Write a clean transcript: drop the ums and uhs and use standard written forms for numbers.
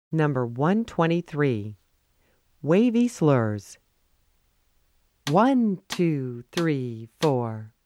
Number 123. Wavy slurs. 1, 2, 3, 4.